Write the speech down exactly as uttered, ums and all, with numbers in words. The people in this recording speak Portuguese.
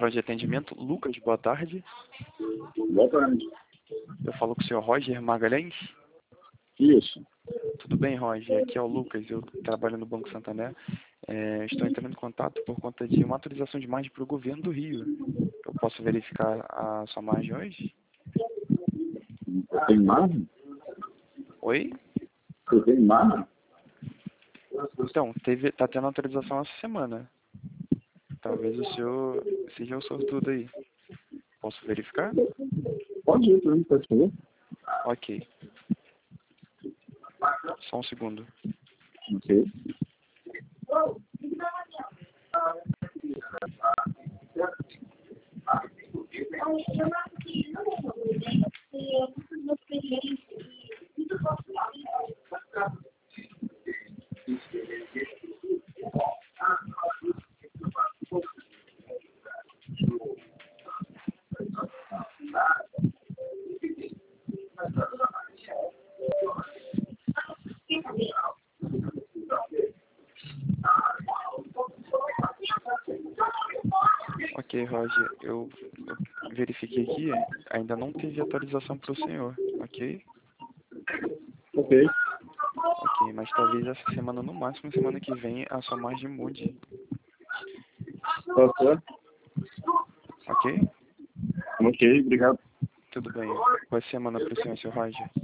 Central de Atendimento, Lucas, boa tarde. Boa tarde. Eu falo com o senhor Roger Magalhães. Isso. Tudo bem, Roger? Aqui é o Lucas, eu trabalho no Banco Santander. É, estou entrando em contato por conta de uma autorização de margem para o governo do Rio. Eu posso verificar a sua margem hoje? Tem margem? Oi? Você tem margem? Então, teve, tá tendo autorização essa semana. Talvez o senhor seja o sortudo aí. Posso verificar? Pode ir, pode pode fazer. Ok. Só um segundo. Ok. Ok, Roger, eu, eu verifiquei aqui, ainda não teve atualização para o senhor, ok? Ok. Ok, mas talvez essa semana, no máximo, semana que vem, a sua margem mude, Tá certo? ok? Ok, obrigado. Tudo bem. Boa semana para o senhor, senhor Roger.